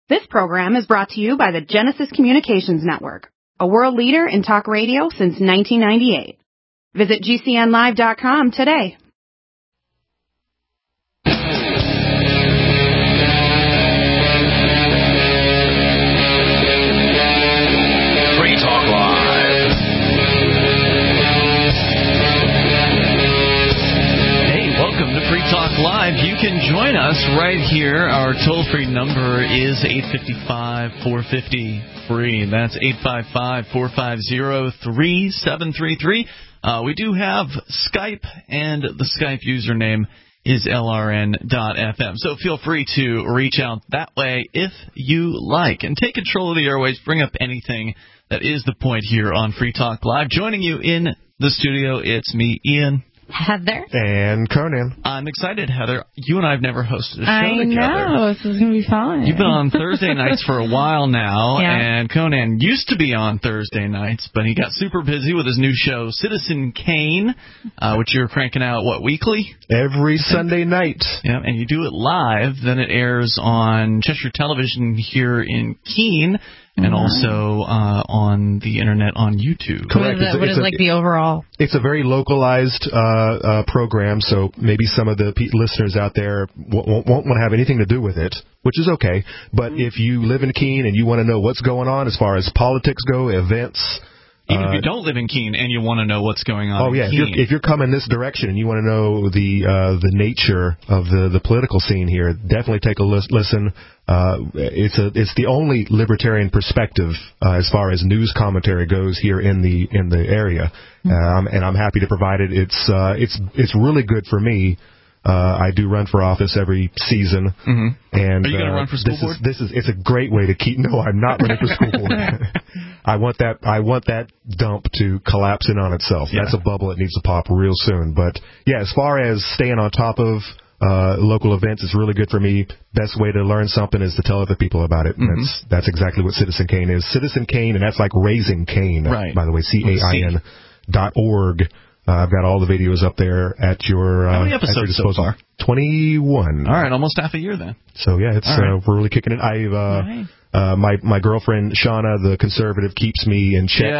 This program is brought to you by the Genesis Communications Network, a world leader in talk radio since 1998. Visit GCNlive.com today. Free Talk Live. Hey, welcome to Free Talk Live. You can join us right here. Our toll-free number is 855-450-FREE. That's 855-450-3733. We do have Skype, and the Skype username is LRN.FM. So feel free to reach out that way if you like. And take control of the airwaves. Bring up anything that is the point here on Free Talk Live. Joining you in the studio, it's me, Ian. Heather. And Conan. I'm excited, Heather. You and I have never hosted a show together. I know. This is going to be fun. You've been on Thursday nights for a while now, yeah. And Conan used to be on Thursday nights, but he got super busy with his new show, Citizen Kane, which you're cranking out, weekly? Every Sunday night. Yeah, and you do it live. Then it airs on Cheshire Television here in Keene, and also on the internet on YouTube. Correct. What is the overall? It's a very localized program, so maybe some of the listeners out there won't want to have anything to do with it, which is okay. But if you live in Keene and you want to know what's going on as far as politics go, events... Even if you don't live in Keene and you want to know what's going on. Oh yeah, if you're coming this direction and you want to know the nature of the political scene here, definitely take a listen. It's the only libertarian perspective as far as news commentary goes here in the area, and I'm happy to provide it. It's really good for me. I do run for office every season, and are you going to run for school board? It's a great way to keep. No, I'm not running for school board. I want that dump to collapse in on itself. Yeah. That's a bubble that needs to pop real soon. But yeah, as far as staying on top of local events, it's really good for me. Best way to learn something is to tell other people about it. And that's exactly what Citizen Kane is. Citizen Kane, and that's like Raising Cane, right. By the way, CAIN.org. I've got all the videos up there at your How many episodes so far? 21. All right, almost half a year then. So yeah, it's we're really kicking it. My girlfriend Shauna, the conservative, keeps me in check.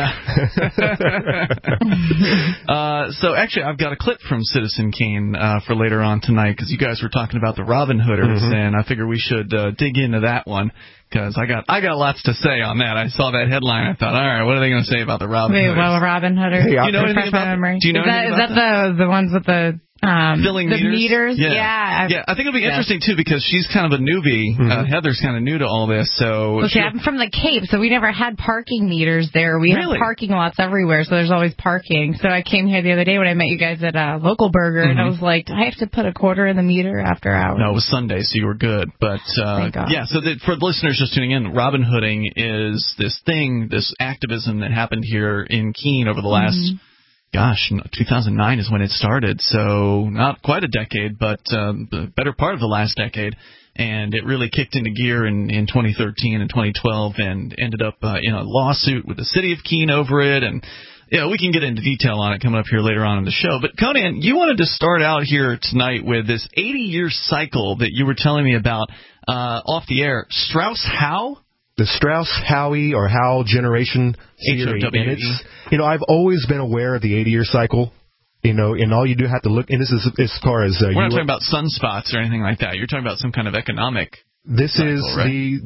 Yeah. So actually, I've got a clip from Citizen Kane for later on tonight, because you guys were talking about the Robin Hooders, and I figure we should dig into that one. Because I got lots to say on that. I saw that headline. I thought, all right, what are they going to say about the Robin Hooders? Well, Robin Hooders. Hey, do you know anything about that? Do you know anything about that? Is that the ones with the filling meters? Yeah. I think it'll be interesting, too, because she's kind of a newbie. Heather's kind of new to all this. So see, I'm from the Cape, so we never had parking meters there. We had parking lots everywhere, so there's always parking. So I came here the other day when I met you guys at Local Burger, and I was like, do I have to put a quarter in the meter after hours? No, it was Sunday, so you were good. But, yeah, so for the listeners just tuning in, Robin Hooding is this thing, this activism that happened here in Keene over the last... 2009 is when it started, so not quite a decade, but the better part of the last decade. And it really kicked into gear in 2013 and 2012 and ended up in a lawsuit with the city of Keene over it. And we can get into detail on it coming up here later on in the show. But, Conan, you wanted to start out here tonight with this 80-year cycle that you were telling me about off the air. Strauss-Howe? The Strauss-Howe or Howe generation theory. And it's, I've always been aware of the 80-year cycle, and all you do have to look, and this is as far as... We're not talking about sunspots or anything like that. You're talking about some kind of economic cycle, is right?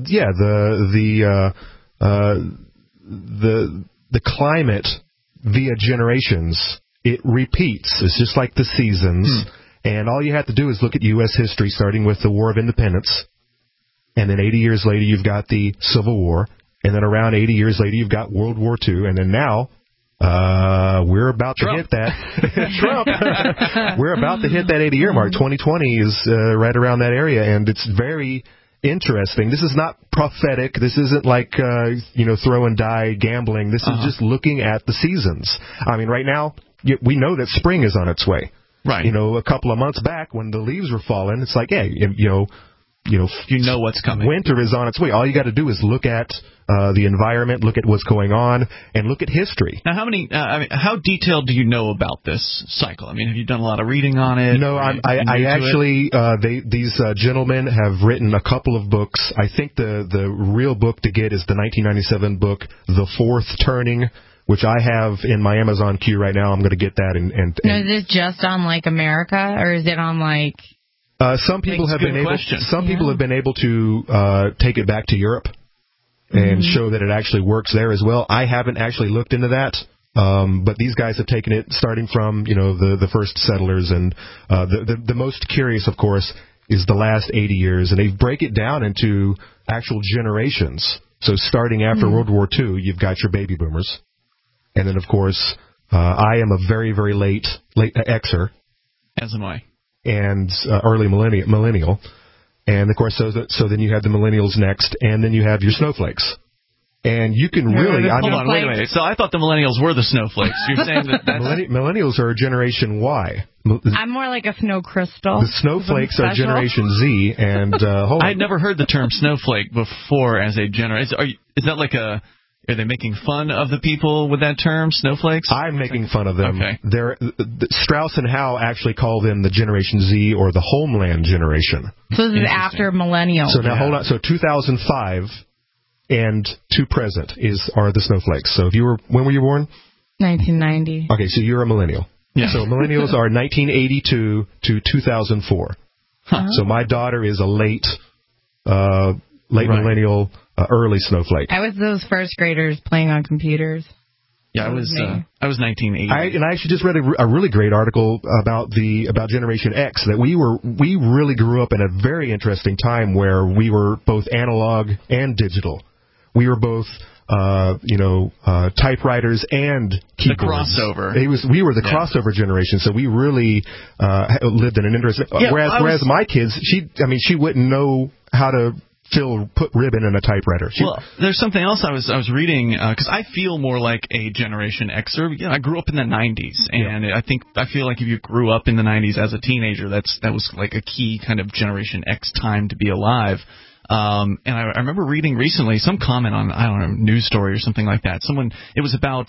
the climate via generations, it repeats. It's just like the seasons, and all you have to do is look at U.S. history, starting with the War of Independence. And then 80 years later, you've got the Civil War. And then around 80 years later, you've got World War II. And then now, we're about to hit that. Trump. We're about to hit that 80-year mark. 2020 is right around that area. And it's very interesting. This is not prophetic. This isn't like, throw and die gambling. This is just looking at the seasons. I mean, right now, we know that spring is on its way. Right. A couple of months back when the leaves were falling, it's like, hey, you know what's coming. Winter is on its way. All you got to do is look at the environment, look at what's going on, and look at history. Now, how detailed do you know about this cycle? I mean, have you done a lot of reading on it? No, I actually, these gentlemen have written a couple of books. I think the real book to get is the 1997 book, The Fourth Turning, which I have in my Amazon queue right now. I'm going to get that. Now, is this just on, like, America, or is it on, like... Some people have been able to take it back to Europe and show that it actually works there as well. I haven't actually looked into that, but these guys have taken it starting from the first settlers, and the most curious, of course, is the last 80 years, and they break it down into actual generations. So starting after World War II, you've got your baby boomers. And then, of course, I am a very, very late Xer. As am I. And early millennial. And, of course, so then you have the millennials next, and then you have your snowflakes. And you can really... Hold on, wait a minute. So I thought the millennials were the snowflakes. You're saying that's... Millennials are Generation Y. I'm more like a snow crystal. The snowflakes are Generation Z, and... I had never heard the term snowflake before as a generation. Is that like a... Are they making fun of the people with that term, snowflakes? I'm making fun of them. Okay. Strauss and Howe actually call them the Generation Z or the Homeland Generation. So this is after millennials. So now hold on. So 2005 and to present are the snowflakes. So when were you born? 1990. Okay, so you're a millennial. Yeah. So millennials are 1982 to 2004. Huh. So my daughter is a late millennial. Early snowflake. I was those first graders playing on computers. Yeah, I was 1980. I actually just read a really great article about Generation X, that we really grew up in a very interesting time where we were both analog and digital. We were both typewriters and keyboards. The crossover. We were the crossover generation, so we really lived in an interesting. Whereas my kids, she wouldn't know how to put ribbon in a typewriter. Well, there's something else I was reading, because I feel more like a Generation Xer. I grew up in the 90s, and I feel like if you grew up in the 90s as a teenager, that was like a key kind of Generation X time to be alive. And I remember reading recently some comment on, I don't know, news story or something like that. It was about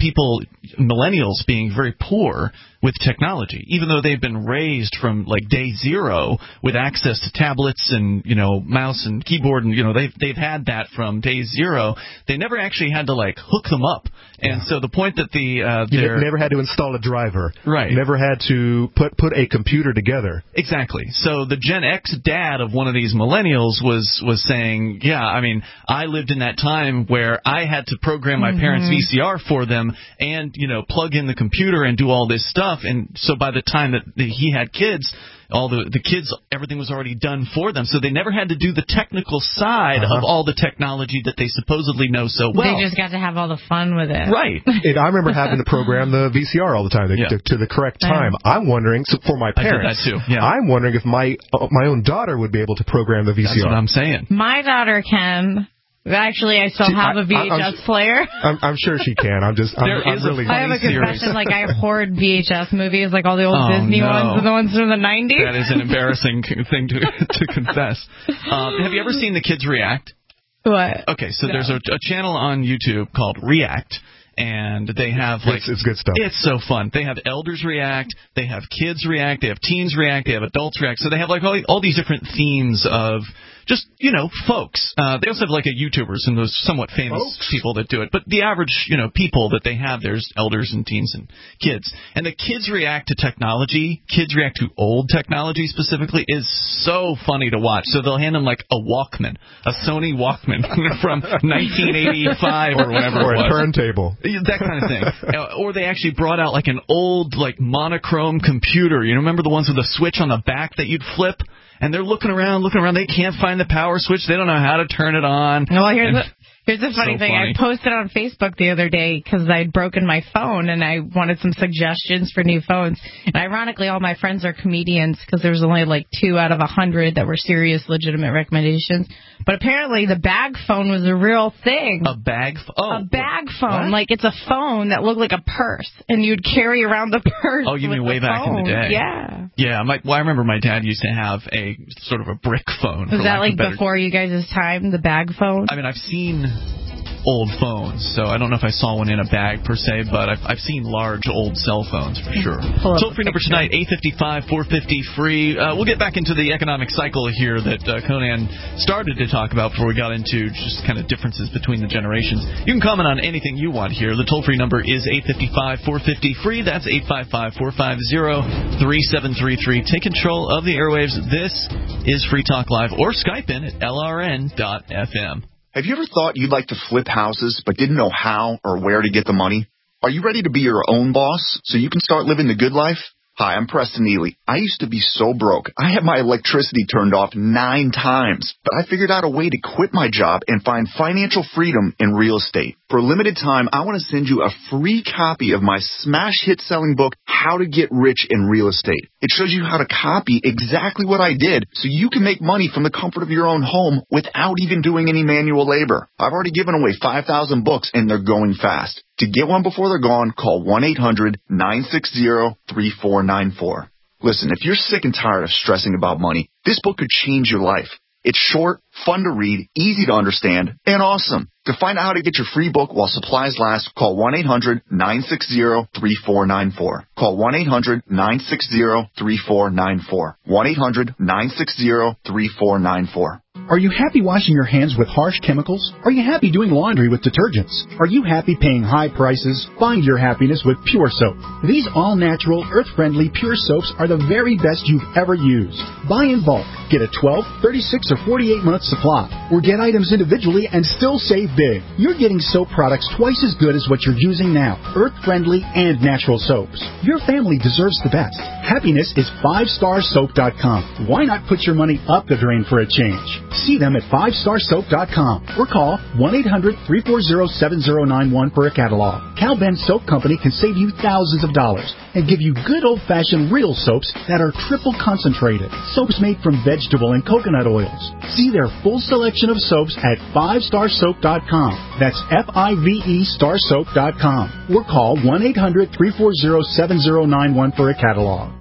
millennials being very poor with technology, even though they've been raised from like day zero with access to tablets and mouse and keyboard, and they've had that from day zero. They never actually had to like hook them up, and so the point that you never had to install a driver, right? Never had to put a computer together. Exactly. So the Gen X dad of one of these millennials was saying, I lived in that time where I had to program my parents' VCR for them and plug in the computer and do all this stuff. And so by the time that he had kids, all the kids, everything was already done for them. So they never had to do the technical side of all the technology that they supposedly know so well. They just got to have all the fun with it. Right. I remember having to program the VCR all the time to the correct time. I'm wondering, for my parents, I did that too. Yeah. I'm wondering if my own daughter would be able to program the VCR. That's what I'm saying. My daughter can. Actually, I still have a VHS player. I'm sure she can. I have a confession. Like, I hoard VHS movies, like all the old Disney ones and the ones from the 90s. That is an embarrassing thing to confess. Have you ever seen the kids react? What? Okay, so there's a channel on YouTube called React. And they have it's good stuff. It's so fun. They have elders react, they have kids react, they have teens react, they have adults react. So they have like all these different themes of just folks. They also have like YouTubers and those somewhat famous people that do it. But the average people that they have, there's elders and teens and kids. And the kids react to technology. Kids react to old technology specifically is so funny to watch. So they'll hand them like a Walkman, a Sony Walkman from 1985 or whatever, or a turntable. That kind of thing. Or they actually brought out like an old like monochrome computer. You remember the ones with a switch on the back that you'd flip? And they're looking around. They can't find the power switch. They don't know how to turn it on. Well, Here's the funny thing. I posted on Facebook the other day because I'd broken my phone and I wanted some suggestions for new phones. And ironically, all my friends are comedians because there was only like 2 out of 100 that were serious, legitimate recommendations. But apparently the bag phone was a real thing. A bag? A bag phone. What? Like it's a phone that looked like a purse and you'd carry around the purse. Oh, you mean way back in the day? Yeah. Yeah. I remember my dad used to have a sort of a brick phone. Was that like before you guys' time, the bag phone? I mean, I've seen old phones, so I don't know if I saw one in a bag per se, but I've seen large old cell phones for sure. Toll-free number tonight, 855-450-FREE. We'll get back into the economic cycle here that Conan started to talk about before we got into just kind of differences between the generations. You can comment on anything you want here. The toll-free number is 855-450-FREE. That's 855-450-3733. Take control of the airwaves. This is Free Talk Live, or Skype in at LRN.FM. Have you ever thought you'd like to flip houses but didn't know how or where to get the money? Are you ready to be your own boss so you can start living the good life? Hi, I'm Preston Neely. I used to be so broke. I had my electricity turned off 9 times, but I figured out a way to quit my job and find financial freedom in real estate. For a limited time, I want to send you a free copy of my smash hit selling book, How to Get Rich in Real Estate. It shows you how to copy exactly what I did so you can make money from the comfort of your own home without even doing any manual labor. I've already given away 5,000 books and they're going fast. To get one before they're gone, call 1-800-960-3494. Listen, if you're sick and tired of stressing about money, this book could change your life. It's short, fun to read, easy to understand, and awesome. To find out how to get your free book while supplies last, call 1-800-960-3494. Call 1-800-960-3494. 1-800-960-3494. Are you happy washing your hands with harsh chemicals? Are you happy doing laundry with detergents? Are you happy paying high prices? Find your happiness with Pure Soap. These all-natural, earth-friendly Pure Soaps are the very best you've ever used. Buy in bulk. Get a 12, 36, or 48-month supply. Or get items individually and still save big. You're getting soap products twice as good as what you're using now. Earth-friendly and natural soaps. Your family deserves the best. Happiness is 5starsoap.com. Why not put your money up the drain for a change? See them at 5starsoap.com or call 1-800-340-7091 for a catalog. Cal Ben Soap Company can save you thousands of dollars and give you good old-fashioned real soaps that are triple concentrated. Soaps made from vegetable and coconut oils. See their full selection of soaps at 5starsoap.com. That's F-I-V-E starsoap.com or call 1-800-340-7091 for a catalog.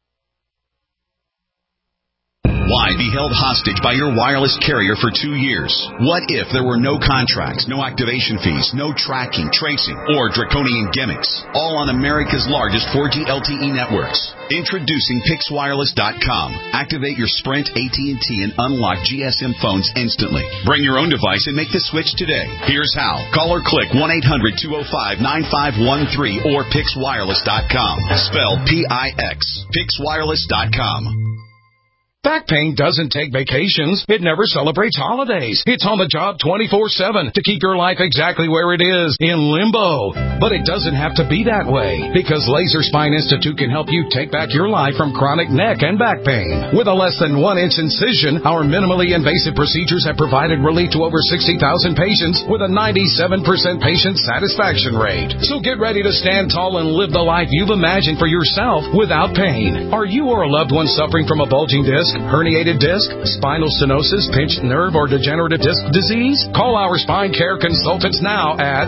Why be held hostage by your wireless carrier for 2 years? What if there were no contracts, no activation fees, no tracking, tracing, or draconian gimmicks? All on America's largest 4G LTE networks. Introducing PixWireless.com. Activate your Sprint, AT&T, and unlock GSM phones instantly. Bring your own device and make the switch today. Here's how. Call or click 1-800-205-9513 or PixWireless.com. Spell P-I-X. PixWireless.com. Back pain doesn't take vacations. It never celebrates holidays. It's on the job 24/7 to keep your life exactly where it is, in limbo. But it doesn't have to be that way, because Laser Spine Institute can help you take back your life from chronic neck and back pain. With a less than 1-inch incision, our minimally invasive procedures have provided relief to over 60,000 patients with a 97% patient satisfaction rate. So get ready to stand tall and live the life you've imagined for yourself without pain. Are you or a loved one suffering from a bulging disc, herniated disc, spinal stenosis, pinched nerve, or degenerative disc disease? Call our spine care consultants now at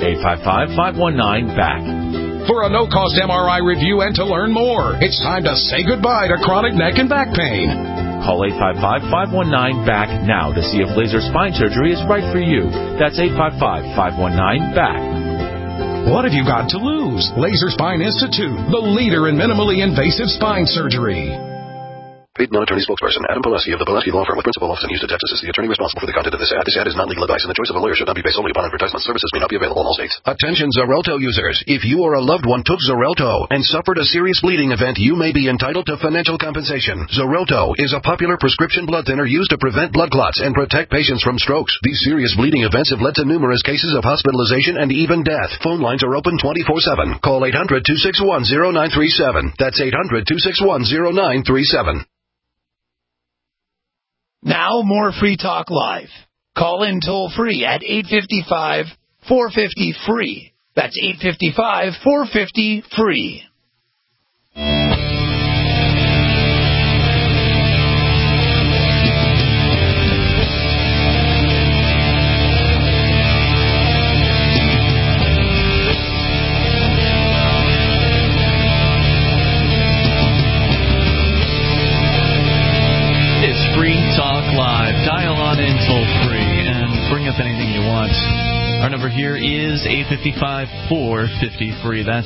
855-519-BACK. For a no-cost MRI review and to learn more. It's time to say goodbye to chronic neck and back pain. Call 855-519-BACK now to see if laser spine surgery is right for you. That's 855-519-BACK. What have you got to lose? Laser Spine Institute, the leader in minimally invasive spine surgery. Paid non-attorney spokesperson Adam Pileski of the Pileski Law Firm with principal office in Houston, Texas is the attorney responsible for the content of this ad. This ad is not legal advice, and the choice of a lawyer should not be based solely upon advertisement. Services may not be available in all states. Attention Xarelto users. If you or a loved one took Xarelto and suffered a serious bleeding event, you may be entitled to financial compensation. Xarelto is a popular prescription blood thinner used to prevent blood clots and protect patients from strokes. These serious bleeding events have led to numerous cases of hospitalization and even death. Phone lines are open 24/7. Call 800-261-0937. That's 800-261-0937. Now, more Free Talk Live. Call in toll-free at 855-450-FREE. That's 855-450-FREE. Dial on in toll-free and bring up anything you want. Our number here is 855-450-FREE. That's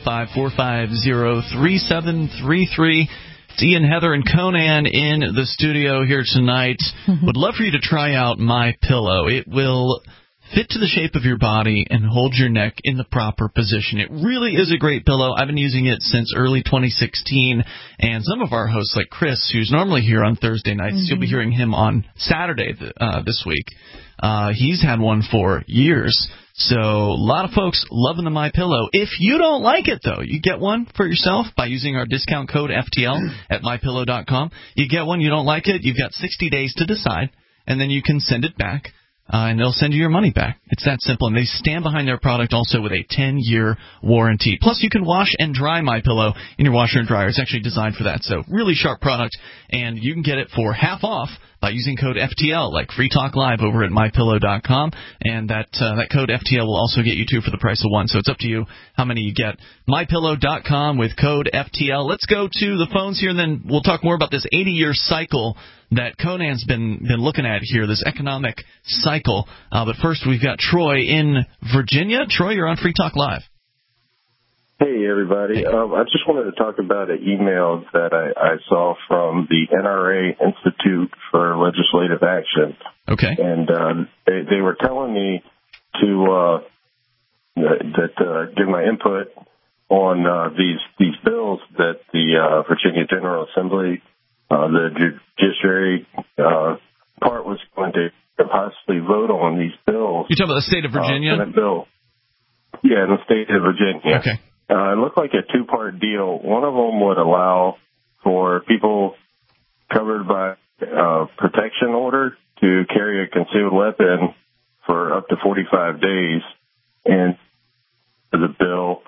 855-450-3733. It's Ian, Heather, and Conan in the studio here tonight. Would love for you to try out MyPillow. It will fit to the shape of your body and hold your neck in the proper position. It really is a great pillow. I've been using it since early 2016, and some of our hosts, like Chris, who's normally here on Thursday nights, you'll be hearing him on Saturday this week. He's had one for years. So a lot of folks loving the MyPillow. If you don't like it, though, you get one for yourself by using our discount code FTL at MyPillow.com. You get one, you don't like it, you've got 60 days to decide, and then you can send it back. And they'll send you your money back. It's that simple. And they stand behind their product also with a 10-year warranty. Plus, you can wash and dry MyPillow in your washer and dryer. It's actually designed for that. So, really sharp product. And you can get it for half off by using code FTL, like Free Talk Live over at MyPillow.com. And that code FTL will also get you two for the price of one. So, it's up to you how many you get. MyPillow.com with code FTL. Let's go to the phones here, and then we'll talk more about this 80-year cycle that Conan's been looking at here, this economic cycle. But first, we've got Troy in Virginia. Troy, you're on Free Talk Live. Hey, everybody. Hey. I just wanted to talk about an email that I saw from the NRA Institute for Legislative Action. Okay. And they were telling me to give my input on these bills that the Virginia General Assembly, the judiciary part was going to possibly vote on these bills. You're talking about the state of Virginia? Senate bill. Yeah, in the state of Virginia. Okay. It looked like a two-part deal. One of them would allow for people covered by protection order to carry a concealed weapon for up to 45 days. And the bill,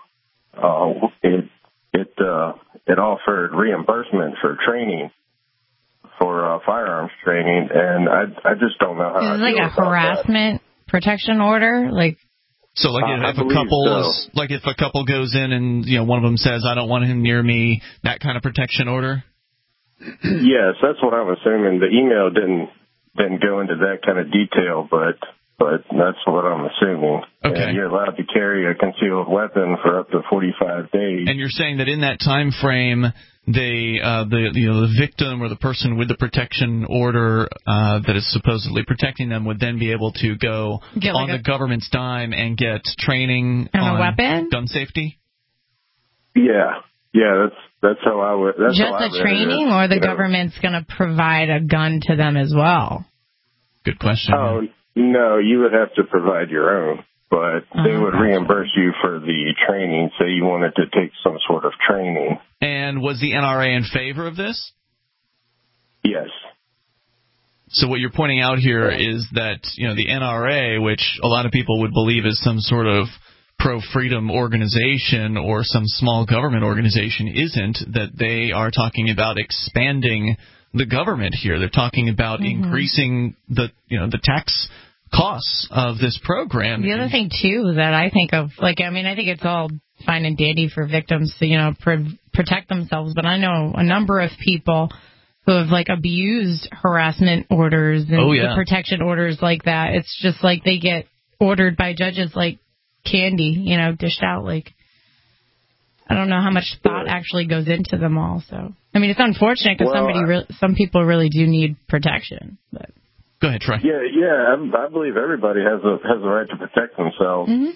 it offered reimbursement for training, for firearms training, and I just don't know how. Is it like a harassment protection order, like? So, if a couple goes in and one of them says, "I don't want him near me," that kind of protection order. Yes, that's what I'm assuming. The email didn't go into that kind of detail, but that's what I'm assuming. Okay. And you're allowed to carry a concealed weapon for up to 45 days. And you're saying that in that time frame, the victim or the person with the protection order that is supposedly protecting them would then be able to go on the government's dime and get training on a weapon, gun safety. Yeah, that's how I would. That's just the training, or the government's going to provide a gun to them as well. Good question. Oh no, you would have to provide your own. But they would reimburse you for the training, say you wanted to take some sort of training. And was the NRA in favor of this? Yes. So what you're pointing out here is that, the NRA, which a lot of people would believe is some sort of pro-freedom organization or some small government organization, isn't, that they are talking about expanding the government here. They're talking about increasing the tax costs of this program. The other thing, too, that I think of, I think it's all fine and dandy for victims to, protect themselves, but I know a number of people who have, abused harassment orders and the protection orders like that. It's just like they get ordered by judges like candy, dished out. I don't know how much thought actually goes into them all. So, it's unfortunate because some people really do need protection, but. Go ahead, Troy. Yeah. I believe everybody has a right to protect themselves.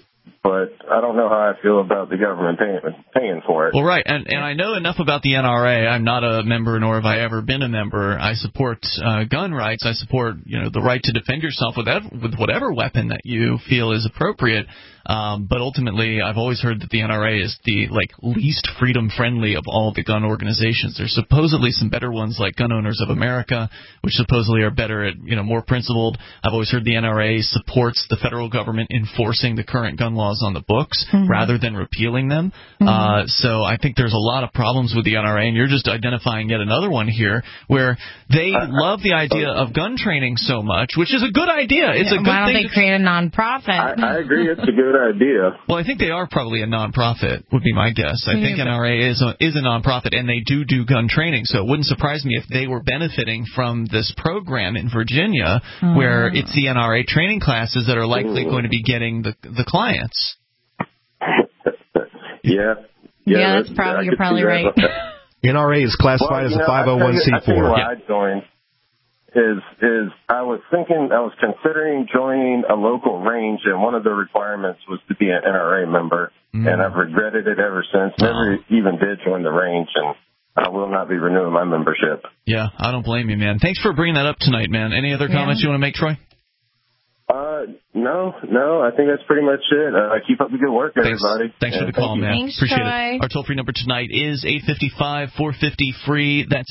but I don't know how I feel about the government paying for it. Well, right, and I know enough about the NRA. I'm not a member, nor have I ever been a member. I support gun rights. I support the right to defend yourself with whatever weapon that you feel is appropriate. But ultimately, I've always heard that the NRA is the least freedom-friendly of all the gun organizations. There's supposedly some better ones like Gun Owners of America, which supposedly are better at more principled. I've always heard the NRA supports the federal government enforcing the current gun laws on the books rather than repealing them. So I think there's a lot of problems with the NRA, and you're just identifying yet another one here where they love the idea of gun training so much, which is a good idea. It's a good thing. Why don't they create a nonprofit? I agree. It's a good idea. Well, I think they are probably a nonprofit, would be my guess. I think NRA is a nonprofit, and they do gun training, so it wouldn't surprise me if they were benefiting from this program in Virginia where it's the NRA training classes that are likely going to be getting the clients. Yeah, that's probably, you're probably right. NRA is classified as a 501c4. I tell you why I joined is I was considering joining a local range, and one of the requirements was to be an NRA member, and I've regretted it ever since. Never even did join the range, and I will not be renewing my membership. Yeah, I don't blame you, man. Thanks for bringing that up tonight, man. Any other comments you want to make, Troy? No, I think that's pretty much it. Keep up the good work, everybody. Thanks for the call, man. Thanks, Appreciate Troy. it. Our toll-free number tonight is 855-450-FREE. That's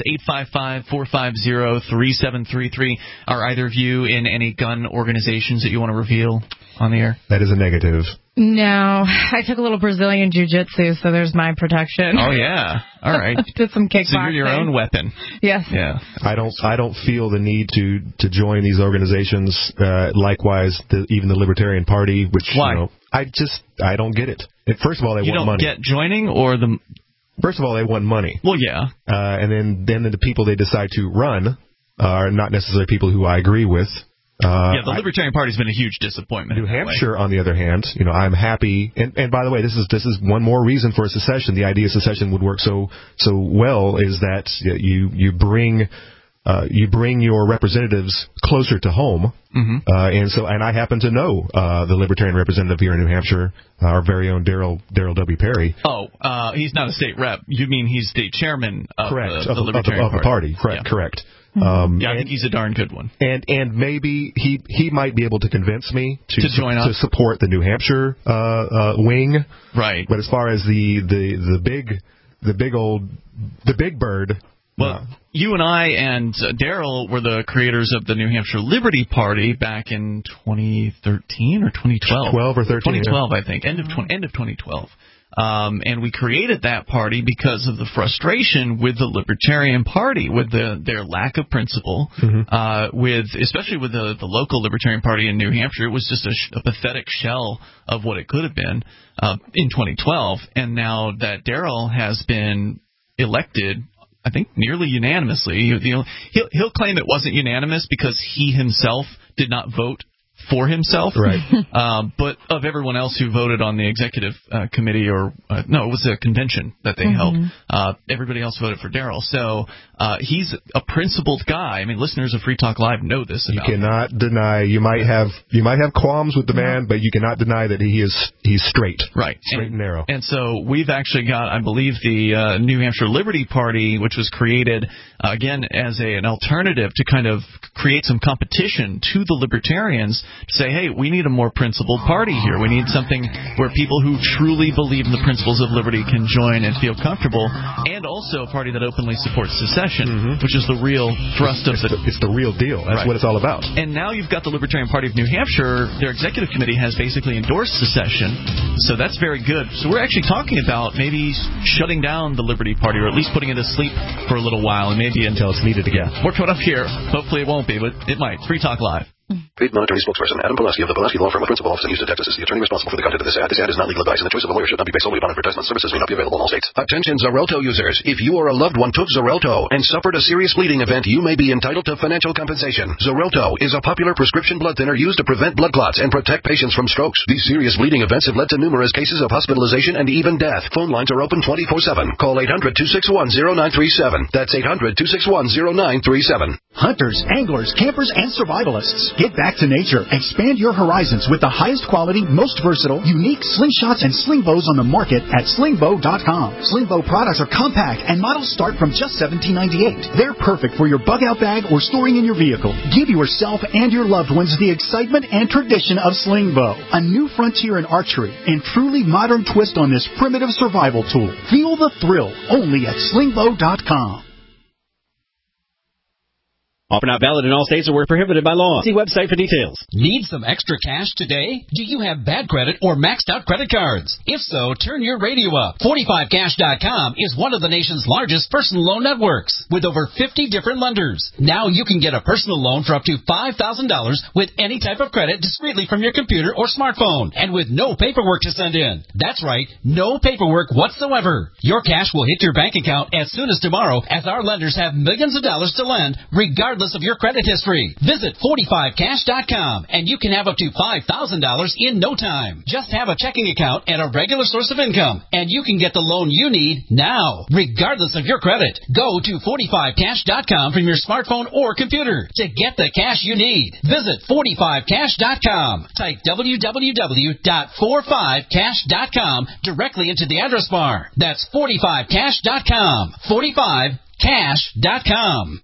855-450-3733. Are either of you in any gun organizations that you want to reveal on the air? That is a negative. No, I took a little Brazilian jiu-jitsu, so there's my protection. Oh, yeah. All right. Did some kickboxing. So you're your own weapon. Yes. Yeah. I don't feel the need to join these organizations. Likewise, even the Libertarian Party, which why? I don't get it. First of all, they want money. You don't get joining, or the? First of all, they want money. Well, yeah. And then the people they decide to run are not necessarily people who I agree with. The Libertarian Party's been a huge disappointment. New Hampshire, on the other hand, I'm happy. And by the way, this is one more reason for secession. The idea of secession would work so well is that you bring your representatives closer to home. And I happen to know the Libertarian representative here in New Hampshire, our very own Daryl W. Perry. Oh, he's not a state rep. You mean he's the chairman of the Libertarian Party? Correct. I think he's a darn good one. And maybe he might be able to convince me to join up, to support the New Hampshire wing. Right. But as far as the big bird. Well, you and I and Daryl were the creators of the New Hampshire Liberty Party back in 2013 or 2012. 12 or 13. 2012, I think. End of 2012. And we created that party because of the frustration with the Libertarian Party, with their lack of principle, especially with the local Libertarian Party in New Hampshire. It was just a pathetic shell of what it could have been in 2012. And now that Daryl has been elected, I think nearly unanimously, he'll claim it wasn't unanimous because he himself did not vote for himself, right? But of everyone else who voted on the executive committee, it was a convention that they held. Everybody else voted for Daryl, so he's a principled guy. I mean, listeners of Free Talk Live know this. You cannot deny. You might have qualms with the man, but you cannot deny that he's straight, right, straight and narrow. And so we've actually got, I believe, the New Hampshire Liberty Party, which was created again as an alternative to kind of create some competition to the Libertarians. To say, hey, we need a more principled party here. We need something where people who truly believe in the principles of liberty can join and feel comfortable, and also a party that openly supports secession, which is the real thrust of it's the real deal. That's what it's all about. And now you've got the Libertarian Party of New Hampshire. Their executive committee has basically endorsed secession, so that's very good. So we're actually talking about maybe shutting down the Liberty Party, or at least putting it to sleep for a little while, and maybe until it's needed again. We're coming up here. Hopefully it won't be, but it might. Free Talk Live. Paid non-attorney spokesperson Adam Pulaski of the Pulaski Law Firm of Principal Office in Houston, Texas is the attorney responsible for the content of this ad. This ad is not legal advice, and the choice of a lawyer should not be based solely upon advertisement. Services may not be available in all states. Attention Xarelto users. If you or a loved one took Xarelto and suffered a serious bleeding event, you may be entitled to financial compensation. Xarelto is a popular prescription blood thinner used to prevent blood clots and protect patients from strokes. These serious bleeding events have led to numerous cases of hospitalization and even death. Phone lines are open 24/7. Call 800-261-0937. That's 800-261-0937. Hunters, anglers, campers, and survivalists. Get back to nature. Expand your horizons with the highest quality, most versatile, unique slingshots and sling bows on the market at slingbow.com. Sling bow products are compact and models start from just $17.98. They're perfect for your bug-out bag or storing in your vehicle. Give yourself and your loved ones the excitement and tradition of Sling Bow, a new frontier in archery and truly modern twist on this primitive survival tool. Feel the thrill only at slingbow.com. Offer not valid in all states or were prohibited by law. See website for details. Need some extra cash today? Do you have bad credit or maxed out credit cards? If so, turn your radio up. 45cash.com is one of the nation's largest personal loan networks with over 50 different lenders. Now you can get a personal loan for up to $5,000 with any type of credit discreetly from your computer or smartphone and with no paperwork to send in. That's right, no paperwork whatsoever. Your cash will hit your bank account as soon as tomorrow as our lenders have millions of dollars to lend regardless of your credit history. Visit 45cash.com and you can have up to $5,000 in no time. Just have a checking account and a regular source of income and you can get the loan you need now, regardless of your credit. Go to 45cash.com from your smartphone or computer to get the cash you need. Visit 45cash.com. Type www.45cash.com directly into the address bar. That's 45cash.com. 45cash.com.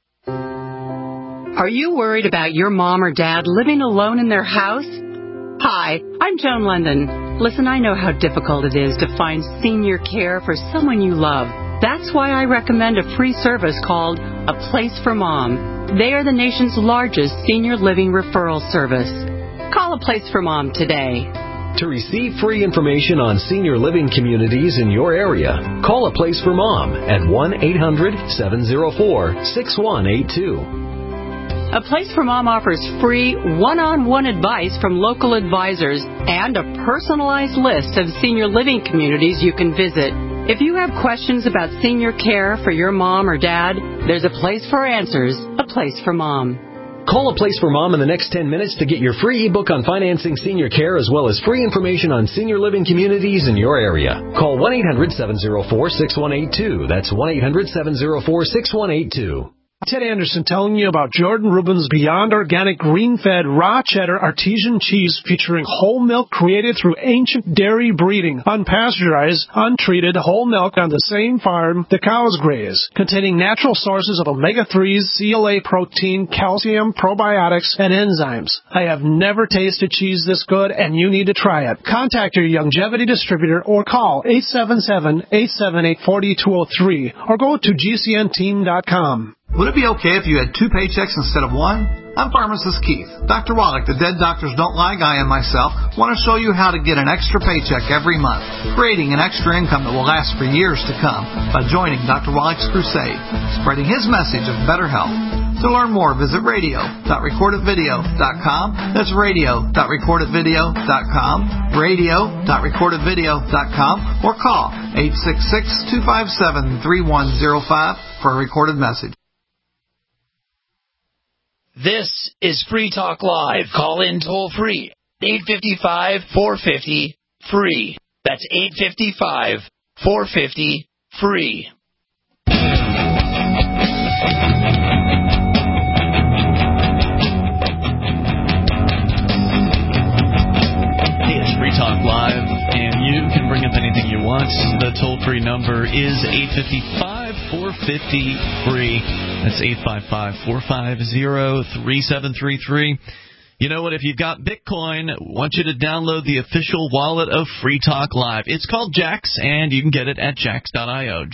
Are you worried about your mom or dad living alone in their house? Hi, I'm Joan London. Listen, I know how difficult it is to find senior care for someone you love. That's why I recommend a free service called A Place for Mom. They are the nation's largest senior living referral service. Call A Place for Mom today. To receive free information on senior living communities in your area, call A Place for Mom at 1-800-704-6182. A Place for Mom offers free one-on-one advice from local advisors and a personalized list of senior living communities you can visit. If you have questions about senior care for your mom or dad, there's a place for answers, A Place for Mom. Call A Place for Mom in the next 10 minutes to get your free ebook on financing senior care as well as free information on senior living communities in your area. Call 1-800-704-6182. That's 1-800-704-6182. Ted Anderson telling you about Jordan Rubin's Beyond Organic Green-Fed Raw Cheddar Artesian Cheese featuring whole milk created through ancient dairy breeding, unpasteurized, untreated whole milk on the same farm the cows graze, containing natural sources of omega-3s, CLA protein, calcium, probiotics, and enzymes. I have never tasted cheese this good, and you need to try it. Contact your Longevity distributor or call 877-878-4203 or go to GCNteam.com. Would it be okay if you had two paychecks instead of one? I'm pharmacist Keith. Dr. Wallach, the Dead Doctors Don't Lie guy, and myself want to show you how to get an extra paycheck every month, creating an extra income that will last for years to come by joining Dr. Wallach's crusade, spreading his message of better health. To learn more, visit radio.recordedvideo.com. That's radio.recordedvideo.com, radio.recordedvideo.com, or call 866-257-3105 for a recorded message. This is Free Talk Live. Call in toll free. 855-450-FREE. That's 855-450-FREE. Hey, it's Free Talk Live, and you can bring up anything you want. The toll-free number is 855-450-FREE. That's 855-450-3733. You know what? If you've got Bitcoin, I want you to download the official wallet of Free Talk Live. It's called Jaxx, and you can get it at Jaxx.io,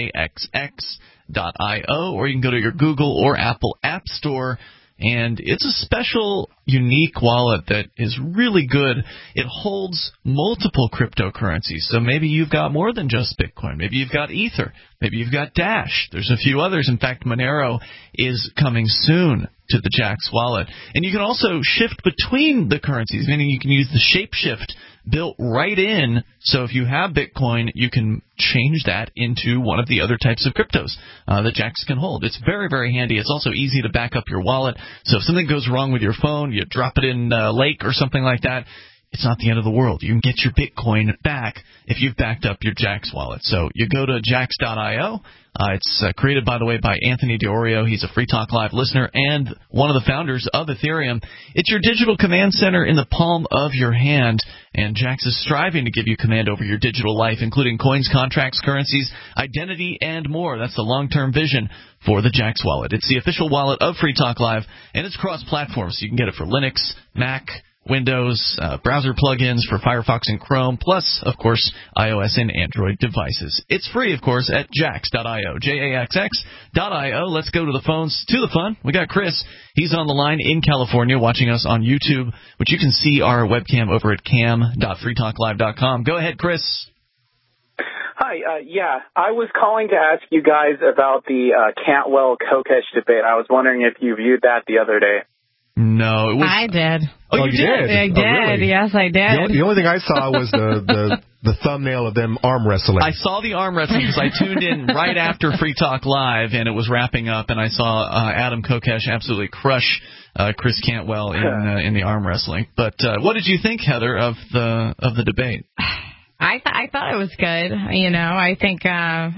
Jaxx.io, or you can go to your Google or Apple App Store. And it's a special, unique wallet that is really good. It holds multiple cryptocurrencies. So maybe you've got more than just Bitcoin. Maybe you've got Ether. Maybe you've got Dash. There's a few others. In fact, Monero is coming soon to the Jaxx wallet. And you can also shift between the currencies, meaning you can use the Shapeshift built right in. So if you have Bitcoin, you can change that into one of the other types of cryptos that Jaxx can hold. It's very, very handy. It's also easy to back up your wallet. So if something goes wrong with your phone, you drop it in a lake or something like that, it's not the end of the world. You can get your Bitcoin back if you've backed up your Jaxx wallet. So you go to Jaxx.io. It's created, by the way, by Anthony DiOrio. He's a Free Talk Live listener and one of the founders of Ethereum. It's your digital command center in the palm of your hand, and Jaxx is striving to give you command over your digital life, including coins, contracts, currencies, identity, and more. That's the long-term vision for the Jaxx wallet. It's the official wallet of Free Talk Live, and it's cross-platform, so you can get it for Linux, Mac, Windows, browser plugins for Firefox and Chrome, plus, of course, iOS and Android devices. It's free, of course, at Jaxx.io, Jaxx.io. Let's go to the phones, to the fun. We got Chris. He's on the line in California watching us on YouTube, which you can see our webcam over at cam.freetalklive.com. Go ahead, Chris. Hi, yeah, I was calling to ask you guys about the Cantwell-Kokesh debate. I was wondering if you viewed that the other day. No, it was. I did. Oh, you did? I did. Really? Yes, I did. The only thing I saw was the thumbnail of them arm wrestling. I saw the arm wrestling because I tuned in right after Free Talk Live, and it was wrapping up, and I saw Adam Kokesh absolutely crush Chris Cantwell in the arm wrestling. But what did you think, Heather, of the debate? I thought it was good. You know, I think.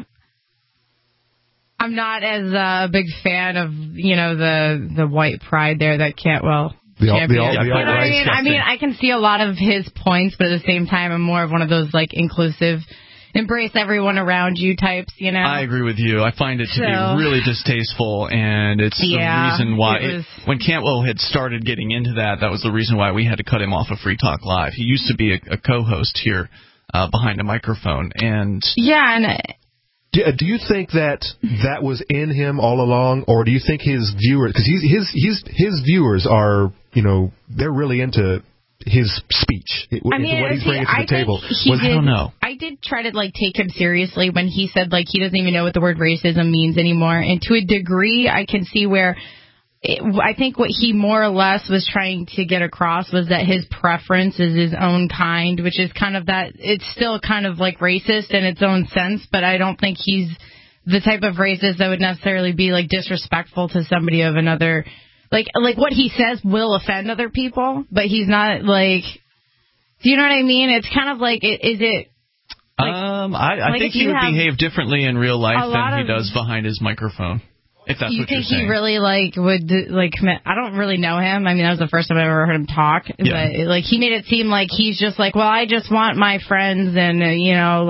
I'm not as big fan of, you know, the white pride there that Cantwell championed. I mean, I can see a lot of his points, but at the same time, I'm more of one of those, like, inclusive, embrace everyone around you types, you know? I agree with you. I find it to be really distasteful, and it's the reason why. When Cantwell had started getting into that was the reason why we had to cut him off of Free Talk Live. He used to be a co-host here behind a microphone. And do you think that was in him all along, or do you think his viewers, because his viewers are, you know, they're really into his speech, what he's bringing to the table? I don't know. I did try to, like, take him seriously when he said, like, he doesn't even know what the word racism means anymore. And to a degree, I can see where I think what he more or less was trying to get across was that his preference is his own kind, which is kind of that, it's still kind of like racist in its own sense, but I don't think he's the type of racist that would necessarily be, like, disrespectful to somebody of another, like what he says will offend other people, but he's not, like, do you know what I mean? It's kind of like, is it... Like, I think he would behave differently in real life than he does behind his microphone. If that's you what you're think saying. he really, like, would, like, commit? I don't really know him. I mean, that was the first time I ever heard him talk. Yeah. But, like, he made it seem like he's just like, well, I just want my friends and, you know,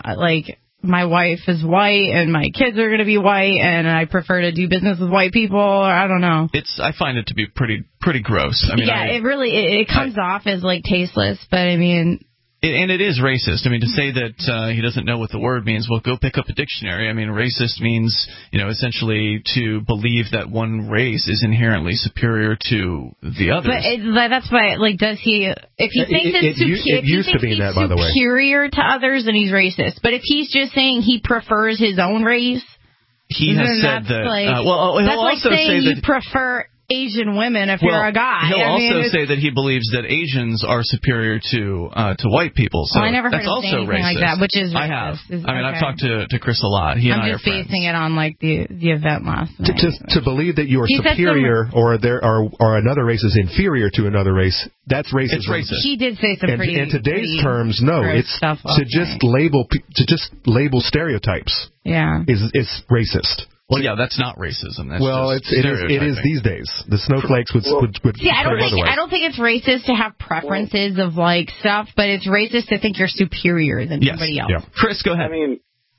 my wife is white and my kids are going to be white and I prefer to do business with white people, or I don't know. I find it to be pretty gross. I mean, it comes off as, like, tasteless, but I mean... And it is racist. I mean, to say that he doesn't know what the word means, well, go pick up a dictionary. I mean, racist means, you know, essentially to believe that one race is inherently superior to the others. But that's why, like, does he, if he thinks it's superior to others, then he's racist. But if he's just saying he prefers his own race, he has said that. Like, he'll that's also like saying say that you prefer Asian women if you're a guy. He'll also say that he believes that Asians are superior to white people. So I never heard that's him say also anything racist. like that, which is racist. I have. I've talked to Chris a lot. He and I are friends. I'm just basing it on, like, the event last night. To believe that you are superior or another race is inferior to another race, that's racism. It's racist. He did say some pretty. In today's terms, no. It's stuff to just label stereotypes. Yeah. Is racist. Well, yeah, that's not racism. That's it is these days. The snowflakes would I don't think it's racist to have preferences of, like, stuff, but it's racist to think you're superior than somebody else. Yeah. Chris, go ahead. I mean,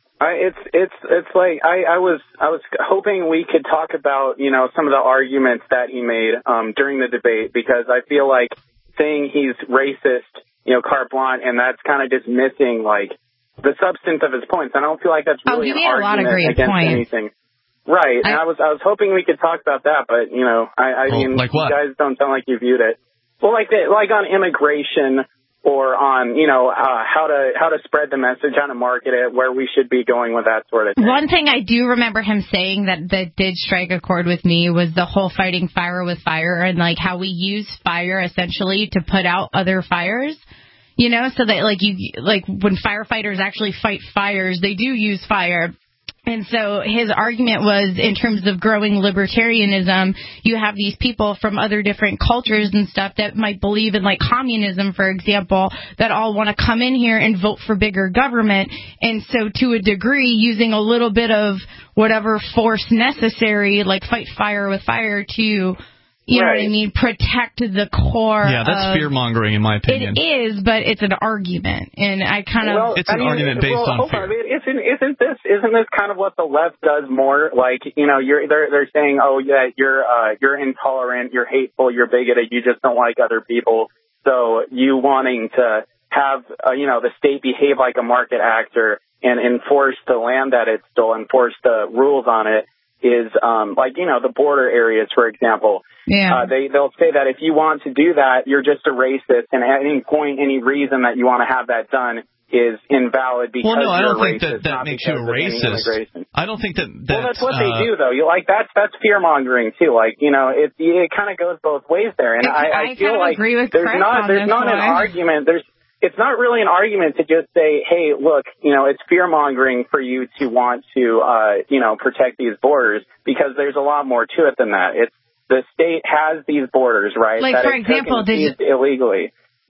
it's like I was hoping we could talk about, you know, some of the arguments that he made during the debate, because I feel like saying he's racist, you know, carte blanche, and that's kind of just missing, like, the substance of his points. I don't feel like that's really an argument against anything. Right, and I was hoping we could talk about that, but, you know, I mean, like what? You guys don't sound like you viewed it. Well, like on immigration, or on, you know, how to spread the message, how to market it, where we should be going with that sort of thing. One thing I do remember him saying that did strike a chord with me was the whole fighting fire with fire, and, like, how we use fire essentially to put out other fires. You know, so that, like, when firefighters actually fight fires, they do use fire. And so his argument was, in terms of growing libertarianism, you have these people from other different cultures and stuff that might believe in, like, communism, for example, that all want to come in here and vote for bigger government. And so to a degree, using a little bit of whatever force necessary, like fight fire with fire to... You know what I mean? Protect the core. Yeah, that's fear-mongering, in my opinion. It is, but it's an argument, and I kind of... It's an argument based on fear. Isn't this kind of what the left does more? Like, you know, they're saying, oh, yeah, you're intolerant, you're hateful, you're bigoted, you just don't like other people. So you wanting to have, the state behave like a market actor and enforce the land that it stole, enforce the rules on it, is the border areas, for example. Yeah. They'll say that if you want to do that, you're just a racist, and at any point, any reason that you want to have that done is invalid because you're a racist. Well, no, I don't think that makes you a racist. I don't think that. Well, that's what they do, though. That's fear mongering too. Like, it kind of goes both ways there, and I feel like there's not an argument. It's not really an argument to just say, hey, look, it's fear-mongering for you to want to, protect these borders, because there's a lot more to it than that. It's the state has these borders, right? Like, that for example, illegally,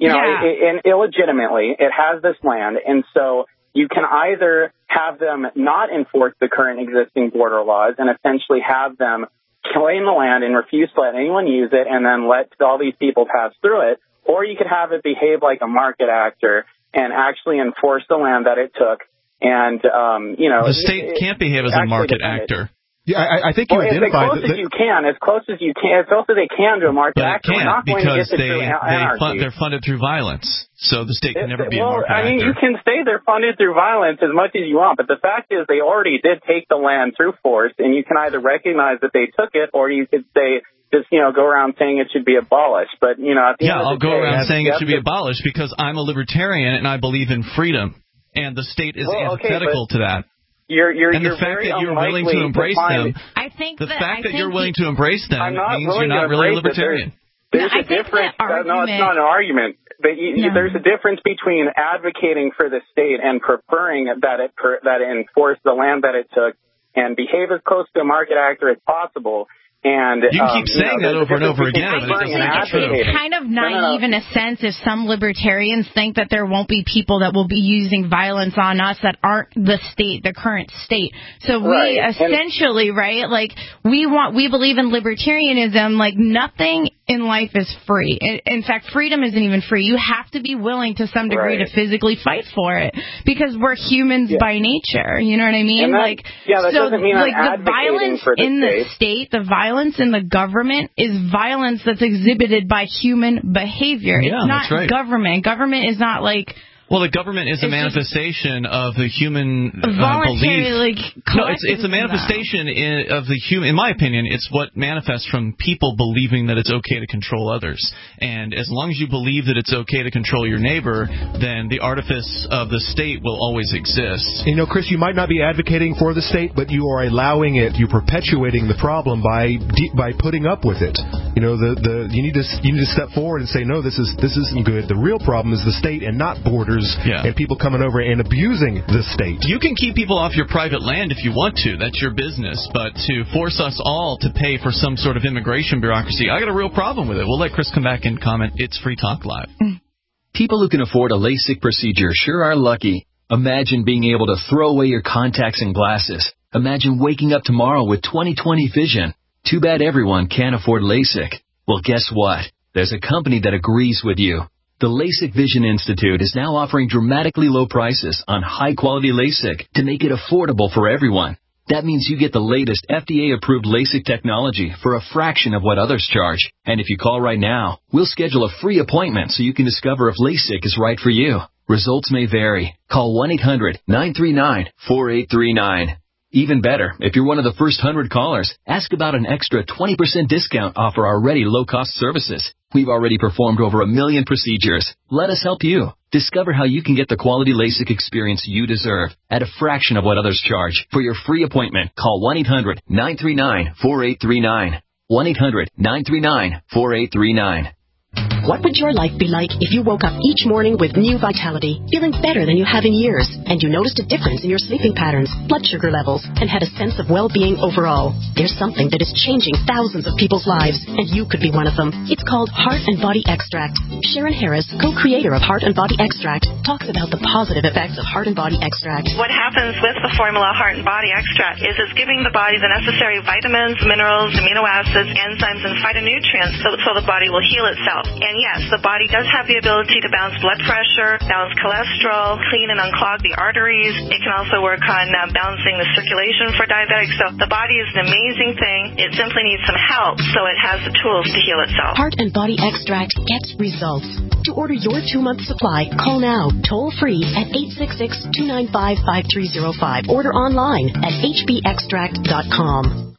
and illegitimately, it has this land, and so you can either have them not enforce the current existing border laws and essentially have them claim the land and refuse to let anyone use it, and then let all these people pass through it. Or you could have it behave like a market actor and actually enforce the land that it took. And, the state can't behave as a market actor. Yeah, I think you identified as close as they can to a market actor. They can't, because they're funded through violence. So the state can never be a market actor. I mean, you can say they're funded through violence as much as you want, but the fact is they already did take the land through force, and you can either recognize that they took it, or you could say, just, go around saying it should be abolished. But, at the end of the day, I'll go around saying it should be abolished because I'm a libertarian and I believe in freedom. And the state is antithetical to that. And the fact that you're willing to embrace them, the fact that you're willing to embrace them means you're not really a libertarian. There's a difference. No, it's not an argument. There's a difference between advocating for the state and preferring that it enforce the land that it took and behave as close to a market actor as possible. And you can keep saying that over and over again, but it doesn't make it true. It's kind of naive in a sense if some libertarians think that there won't be people that will be using violence on us that aren't the state, the current state. So we essentially, we believe in libertarianism, like nothing in life is free. In fact, freedom isn't even free. You have to be willing to some degree to physically fight for it because we're humans by nature. You know what I mean? That doesn't mean I'm the violence in the state, the violence in the government is violence that's exhibited by human behavior. Yeah, it's not that's right. Government. Government is not like... Well, the government is a manifestation of the human voluntary, belief. No, it's a manifestation of the human. In my opinion, it's what manifests from people believing that it's okay to control others. And as long as you believe that it's okay to control your neighbor, then the artifice of the state will always exist. Chris, you might not be advocating for the state, but you are allowing it. You're perpetuating the problem by putting up with it. You need to step forward and say, no, this isn't good. The real problem is the state and not borders. And people coming over and abusing the state. You can keep people off your private land if you want to. That's your business. But to force us all to pay for some sort of immigration bureaucracy, I got a real problem with it. We'll let Chris come back and comment. It's Free Talk Live. People who can afford a LASIK procedure sure are lucky. Imagine being able to throw away your contacts and glasses. Imagine waking up tomorrow with 20/20 vision. Too bad everyone can't afford LASIK. Well, guess what? There's a company that agrees with you. The LASIK Vision Institute is now offering dramatically low prices on high-quality LASIK to make it affordable for everyone. That means you get the latest FDA-approved LASIK technology for a fraction of what others charge. And if you call right now, we'll schedule a free appointment so you can discover if LASIK is right for you. Results may vary. Call 1-800-939-4839. Even better, if you're one of the first 100 callers, ask about an extra 20% discount off our already low-cost services. We've already performed over 1 million procedures. Let us help you. Discover how you can get the quality LASIK experience you deserve at a fraction of what others charge. For your free appointment, call 1-800-939-4839. 1-800-939-4839. What would your life be like if you woke up each morning with new vitality, feeling better than you have in years, and you noticed a difference in your sleeping patterns, blood sugar levels, and had a sense of well-being overall? There's something that is changing thousands of people's lives, and you could be one of them. It's called Heart and Body Extract. Sharon Harris, co-creator of Heart and Body Extract, talks about the positive effects of Heart and Body Extract. What happens with the formula Heart and Body Extract is it's giving the body the necessary vitamins, minerals, amino acids, enzymes, and phytonutrients so the body will heal itself. And yes, the body does have the ability to balance blood pressure, balance cholesterol, clean and unclog the arteries. It can also work on balancing the circulation for diabetics. So the body is an amazing thing. It simply needs some help so it has the tools to heal itself. Heart and Body Extract gets results. To order your 2-month supply, call now, toll free at 866-295-5305. Order online at hbextract.com.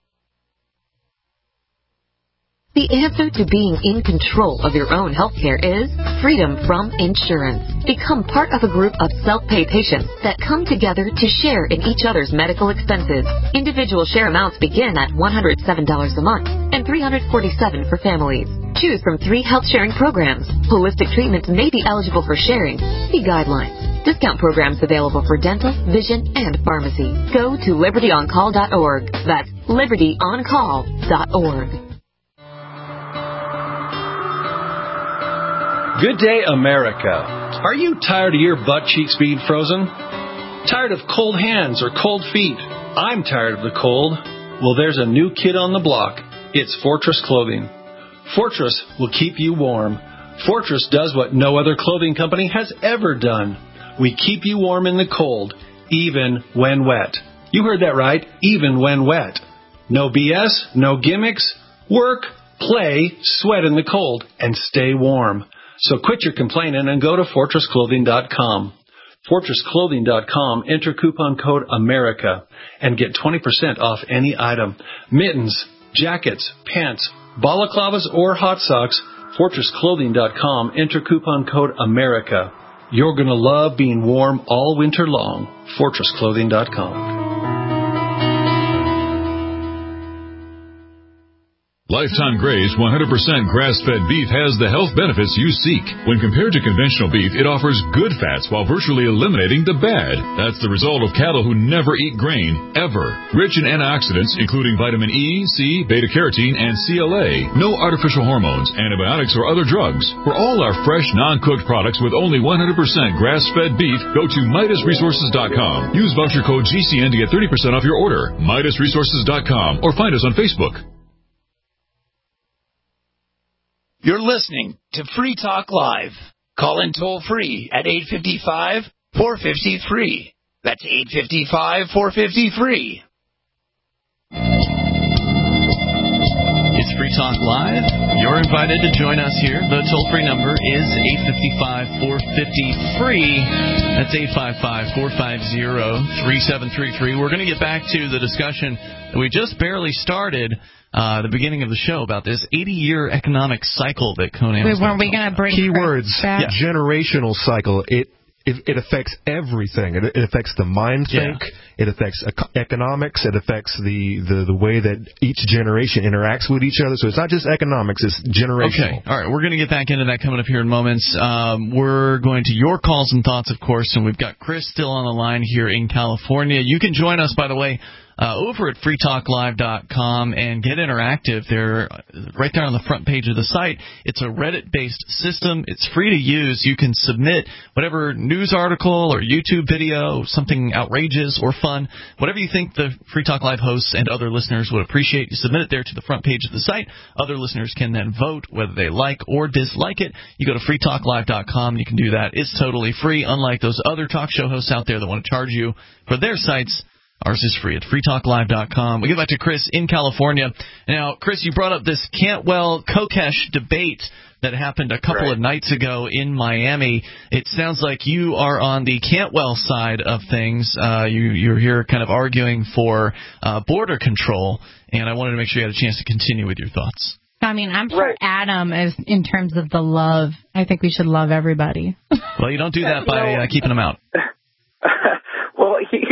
The answer to being in control of your own healthcare is freedom from insurance. Become part of a group of self-pay patients that come together to share in each other's medical expenses. Individual share amounts begin at $107 a month and $347 for families. Choose from 3 health-sharing programs. Holistic treatments may be eligible for sharing. See guidelines. Discount programs available for dental, vision, and pharmacy. Go to libertyoncall.org. That's libertyoncall.org. Good day, America. Are you tired of your butt cheeks being frozen? Tired of cold hands or cold feet? I'm tired of the cold. Well, there's a new kid on the block. It's Fortress Clothing. Fortress will keep you warm. Fortress does what no other clothing company has ever done. We keep you warm in the cold, even when wet. You heard that right, even when wet. No BS, no gimmicks. Work, play, sweat in the cold, and stay warm. So quit your complaining and go to FortressClothing.com. FortressClothing.com, enter coupon code AMERICA and get 20% off any item. Mittens, jackets, pants, balaclavas, or hot socks. FortressClothing.com, enter coupon code AMERICA. You're going to love being warm all winter long. FortressClothing.com. Lifetime Graze 100% grass-fed beef has the health benefits you seek. When compared to conventional beef, it offers good fats while virtually eliminating the bad. That's the result of cattle who never eat grain, ever. Rich in antioxidants, including vitamin E, C, beta-carotene, and CLA. No artificial hormones, antibiotics, or other drugs. For all our fresh, non-cooked products with only 100% grass-fed beef, go to MidasResources.com. Use voucher code GCN to get 30% off your order. MidasResources.com or find us on Facebook. You're listening to Free Talk Live. Call in toll free at 855-450-FREE. That's 855-450-FREE. It's Free Talk Live. You're invited to join us here. The toll-free number is 855-450-FREE. That's 855-450-3733. We're going to get back to the discussion that we just barely started the beginning of the show about this 80-year economic cycle that Conan was weren't we going to bring keywords back? Generational cycle. It affects everything. It affects the mind think. It affects economics. It affects the way that each generation interacts with each other. So it's not just economics. It's generational. Okay. All right. We're going to get back into that coming up here in moments. We're going to your calls and thoughts, of course, and we've got Chris still on the line here in California. You can join us, by the way, over at freetalklive.com and get interactive. They're right there on the front page of the site. It's a Reddit-based system. It's free to use. You can submit whatever news article or YouTube video, something outrageous or fun, whatever you think the Free Talk Live hosts and other listeners would appreciate. You submit it there to the front page of the site. Other listeners can then vote whether they like or dislike it. You go to freetalklive.com. You can do that. It's totally free, unlike those other talk show hosts out there that want to charge you for their sites. Ours is free at freetalklive.com. We get back to Chris in California. Now, Chris, you brought up this Cantwell-Kokesh debate that happened a couple of nights ago in Miami. It sounds like you are on the Cantwell side of things. You're here kind of arguing for border control, and I wanted to make sure you had a chance to continue with your thoughts. I mean, I'm for Adam as in terms of the love. I think we should love everybody. Well, you don't do that by keeping them out. Well, here's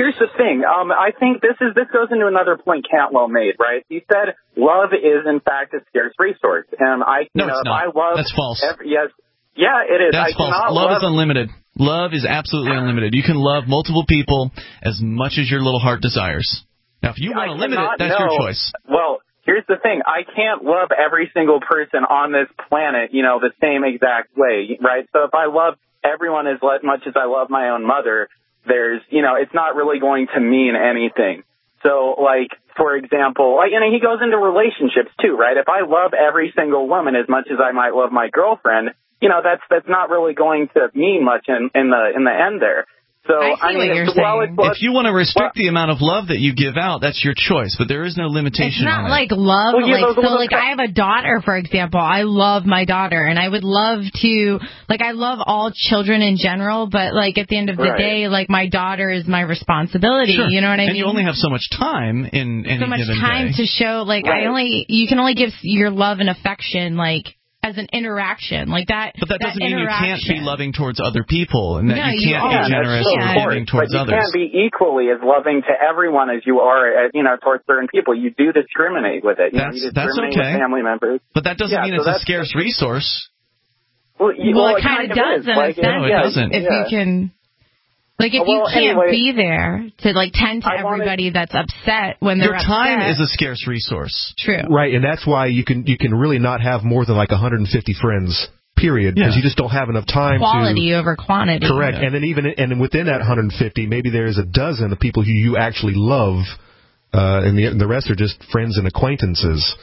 here's the thing. I think this goes into another point Cantwell made, right? He said love is in fact a scarce resource, and it's not. I love that's false. Yes, yeah, it is. That's false. Love is unlimited. Love is absolutely unlimited. You can love multiple people as much as your little heart desires. Now, if you want to limit it, that's your choice. Well, here's the thing. I can't love every single person on this planet, the same exact way, right? So if I love everyone as much as I love my own mother, there's, it's not really going to mean anything. So, for example, he goes into relationships too, right? If I love every single woman as much as I might love my girlfriend, that's not really going to mean much in the end there. So, if you want to restrict the amount of love that you give out, that's your choice, but there is no limitation on it. It's not like love. I have a daughter, for example. I love my daughter, and I would love to, I love all children in general, but, at the end of the day, my daughter is my responsibility. Sure. You know what I mean? And you only have so much time in any given day. So much time to show, you can only give your love and affection, as an interaction that. But that doesn't mean you can't be loving towards other people, and that you can't be generous or giving towards others. But you can't be equally as loving to everyone as you are, towards certain people. You do discriminate with it. You discriminate with family members. But that doesn't mean it's a scarce resource. Well, it kind of does. No, it doesn't. If you can. If you can't be there to tend to everybody that's upset when they're upset. Your time is a scarce resource. True. Right, and that's why you can really not have more than 150 friends. Period, because you just don't have enough time. Quality over quantity. Correct, and then within that 150, maybe there's a dozen of people who you actually love, and the rest are just friends and acquaintances.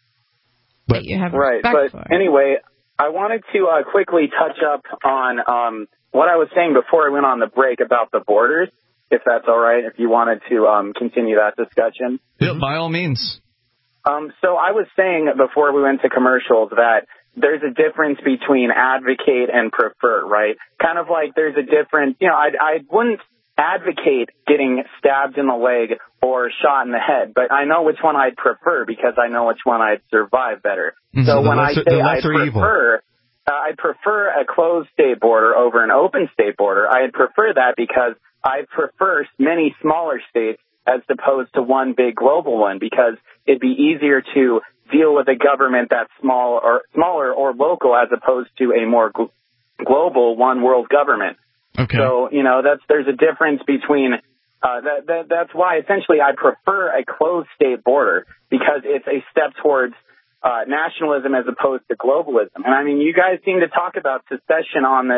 But you have anyway, I wanted to quickly touch up on what I was saying before I went on the break about the borders, if that's all right, if you wanted to continue that discussion. Yeah, by all means. So I was saying before we went to commercials that there's a difference between advocate and prefer, right? Kind of like there's a difference, I wouldn't advocate getting stabbed in the leg or shot in the head, but I know which one I'd prefer because I know which one I'd survive better. So when I say I'd prefer a closed state border over an open state border. I'd prefer that because I prefer many smaller states as opposed to one big global one because it'd be easier to deal with a government that's smaller or local as opposed to a more global one world government. Okay. So, there's a difference between that's why essentially I prefer a closed state border because it's a step towards nationalism as opposed to globalism. And you guys seem to talk about secession on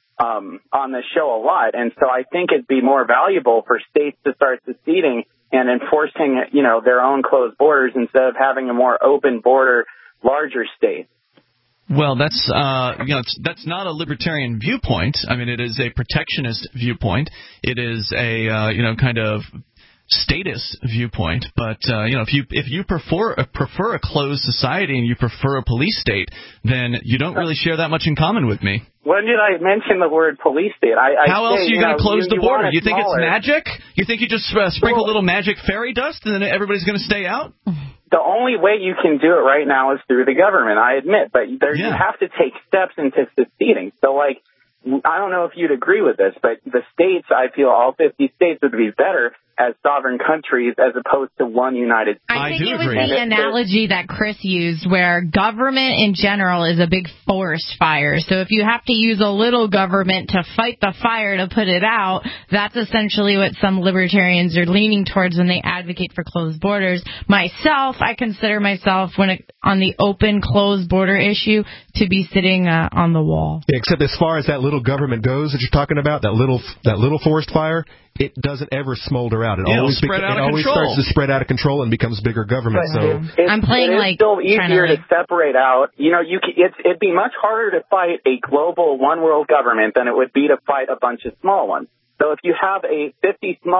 this show a lot, and so I think it'd be more valuable for states to start seceding and enforcing, their own closed borders instead of having a more open border, larger state. Well, that's not a libertarian viewpoint. It is a protectionist viewpoint. It is a kind of statist viewpoint, but if you prefer a closed society and you prefer a police state, then you don't really share that much in common with me. When did I mention the word police state? How else are you going to close the border? You think it's magic? You think you just sprinkle a little magic fairy dust and then everybody's going to stay out? The only way you can do it right now is through the government, I admit, but you have to take steps into seceding. So, I don't know if you'd agree with this, but the states, I feel all 50 states would be better as sovereign countries as opposed to one united state. I think it was the analogy that Chris used where government in general is a big forest fire. So if you have to use a little government to fight the fire to put it out, that's essentially what some libertarians are leaning towards when they advocate for closed borders. Myself, I consider myself, on the open closed border issue, to be sitting on the wall. Yeah, except as far as that little government goes that you're talking about, that little forest fire, it doesn't ever smolder out. It always starts to spread out of control and becomes bigger government. I'm playing it's still easier to separate out. It'd be much harder to fight a global one world government than it would be to fight a bunch of small ones. So if you have a 50 small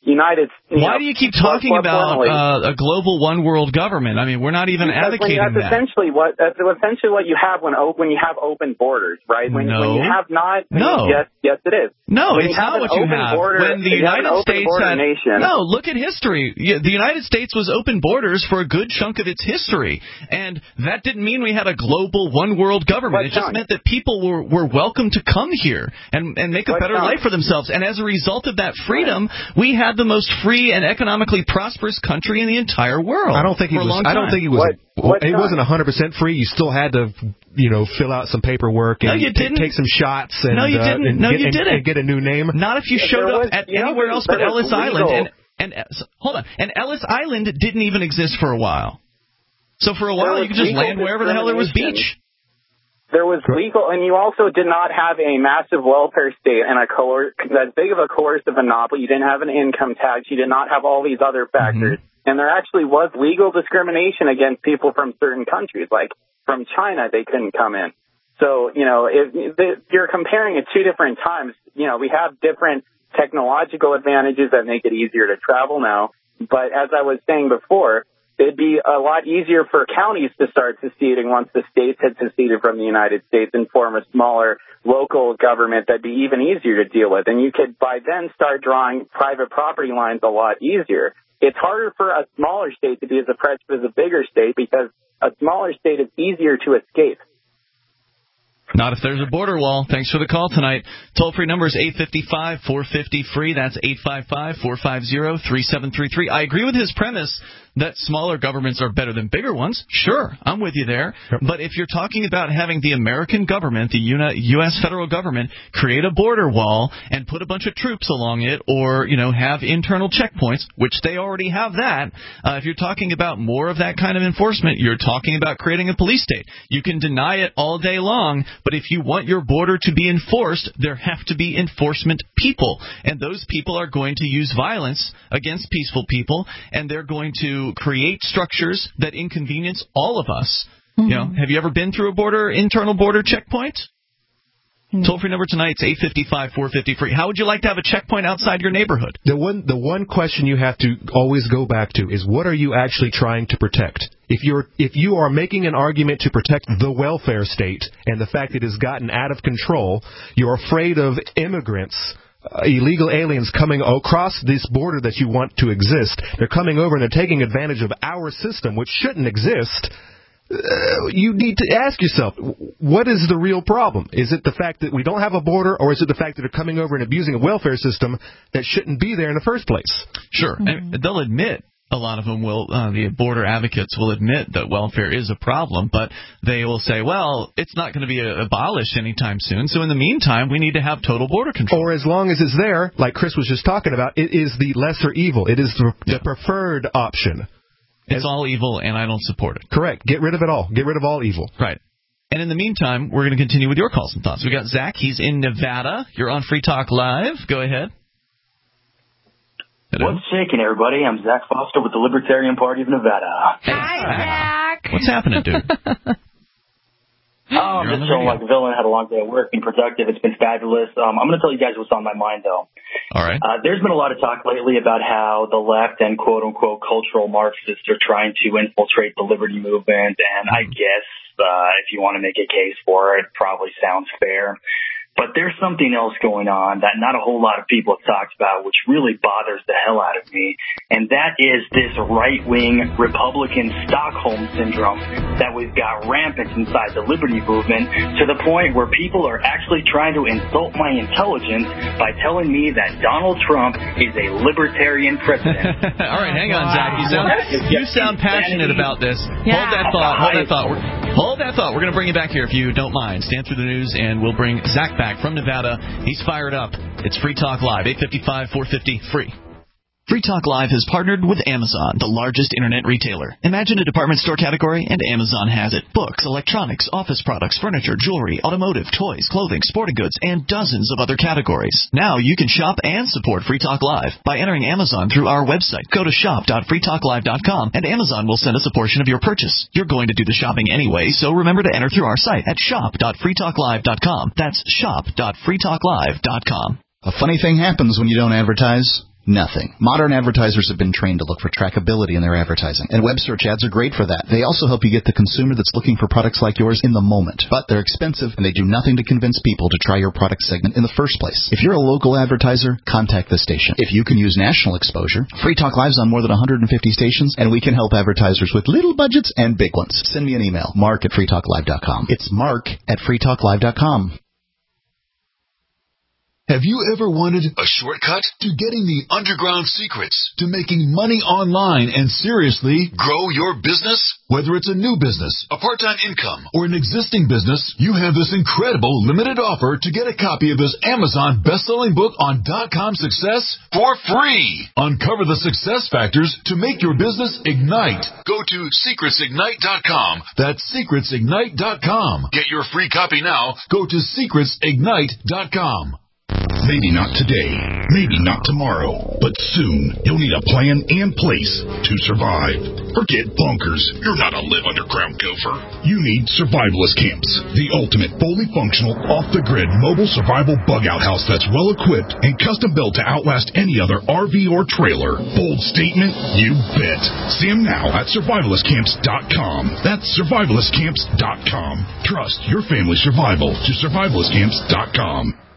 Why do you keep talking about a global one world government? I mean, we're not even advocating that. That's essentially what you have when you have open borders, right? When you have not. Yes, it is. No, it's not what you have. When the United States had look at history. The United States was open borders for a good chunk of its history, and that didn't mean we had a global one world government. It just meant that people were welcome to come here and make a better life for themselves. And as a result of that freedom, we had the most free and economically prosperous country in the entire world. I don't think he was. It wasn't 100% free. You still had to, fill out some paperwork and take some shots. And, no, you didn't. And get a new name. Not if you showed up at anywhere else but Ellis Island. And hold on. And Ellis Island didn't even exist for a while. So for a while, you could just land wherever the hell there was beach. There was legal, and you also did not have a massive welfare state and as big of a coercive monopoly. You didn't have an income tax. You did not have all these other factors. Mm-hmm. And there actually was legal discrimination against people from certain countries, like from China, they couldn't come in. So, if you're comparing at two different times. We have different technological advantages that make it easier to travel now. But as I was saying before, it'd be a lot easier for counties to start seceding once the states had seceded from the United States and form a smaller local government that'd be even easier to deal with. And you could, by then, start drawing private property lines a lot easier. It's harder for a smaller state to be as oppressive as a bigger state because a smaller state is easier to escape. Not if there's a border wall. Thanks for the call tonight. Toll-free number is 855-450-FREE. That's 855-450-3733. I agree with his premise that smaller governments are better than bigger ones. Sure, I'm with you there. Yep. But if you're talking about having the American government, the U.S. federal government, create a border wall and put a bunch of troops along it or, have internal checkpoints, which they already have that, if you're talking about more of that kind of enforcement, you're talking about creating a police state. You can deny it all day long, but if you want your border to be enforced, there have to be enforcement people. And those people are going to use violence against peaceful people, and they're going to create structures that inconvenience all of us. Mm-hmm. Have you ever been through a internal border checkpoint? Mm-hmm. Toll-free number tonight is 855-450-FREE. How would you like to have a checkpoint outside your neighborhood? The one question you have to always go back to is, what are you actually trying to protect? If you are making an argument to protect the welfare state and the fact that it has gotten out of control, you're afraid of immigrants, illegal aliens coming across this border that you want to exist. They're coming over and they're taking advantage of our system, which shouldn't exist. You need to ask yourself, what is the real problem? Is it the fact that we don't have a border, or is it the fact that they're coming over and abusing a welfare system that shouldn't be there in the first place? Sure. Mm-hmm. And they'll admit, a lot of them will, the border advocates will admit that welfare is a problem, but they will say, well, it's not going to be abolished anytime soon, so in the meantime, we need to have total border control. Or as long as it's there, like Chris was just talking about, it is the lesser evil. It is the preferred option. It's all evil, and I don't support it. Correct. Get rid of it all. Get rid of all evil. Right. And in the meantime, we're going to continue with your calls and thoughts. We got Zach. He's in Nevada. You're on Free Talk Live. Go ahead. Hello. What's shaking, everybody? I'm Zach Foster with the Libertarian Party of Nevada. Hi, Zach. What's happening, dude? I'm just feeling like a villain. Had a long day at work, been productive. It's been fabulous. I'm going to tell you guys what's on my mind, though. All right. There's been a lot of talk lately about how the left and quote-unquote cultural Marxists are trying to infiltrate the liberty movement, and I guess if you want to make a case for it, probably sounds fair. But there's something else going on that not a whole lot of people have talked about, which really bothers the hell out of me, and that is this right-wing Republican Stockholm syndrome that we've got rampant inside the liberty movement, to the point where people are actually trying to insult my intelligence by telling me that Donald Trump is a libertarian president. All right, hang on, Zach. You sound passionate about this. Yeah. Hold that thought. We're going to bring you back here if you don't mind. Stand through the news, and we'll bring Zach back from Nevada. He's fired up. It's Free Talk Live, 855-450-FREE. Free Talk Live has partnered with Amazon, the largest internet retailer. Imagine a department store category, and Amazon has it. Books, electronics, office products, furniture, jewelry, automotive, toys, clothing, sporting goods, and dozens of other categories. Now you can shop and support Free Talk Live by entering Amazon through our website. Go to shop.freetalklive.com, and Amazon will send us a portion of your purchase. You're going to do the shopping anyway, so remember to enter through our site at shop.freetalklive.com. That's shop.freetalklive.com. A funny thing happens when you don't advertise. Nothing. Modern advertisers have been trained to look for trackability in their advertising, and web search ads are great for that. They also help you get the consumer that's looking for products like yours in the moment. But they're expensive, and they do nothing to convince people to try your product segment in the first place. If you're a local advertiser, contact the station. If you can use national exposure, Free Talk Live's on more than 150 stations, and we can help advertisers with little budgets and big ones. Send me an email, mark@freetalklive.com. It's mark@freetalklive.com. Have you ever wanted a shortcut to getting the underground secrets to making money online and seriously grow your business? Whether it's a new business, a part-time income, or an existing business, you have this incredible limited offer to get a copy of this Amazon best-selling book on .com success for free. Uncover the success factors to make your business ignite. Go to secretsignite.com. That's secretsignite.com. Get your free copy now. Go to secretsignite.com. Maybe not today, maybe not tomorrow, but soon you'll need a plan and place to survive. Forget bunkers. You're not a live underground gopher. You need survivalist camps, the ultimate fully functional, off-the-grid mobile survival bug-out house that's well-equipped and custom-built to outlast any other RV or trailer. Bold statement? You bet. See them now at survivalistcamps.com. That's survivalistcamps.com. Trust your family's survival to survivalistcamps.com.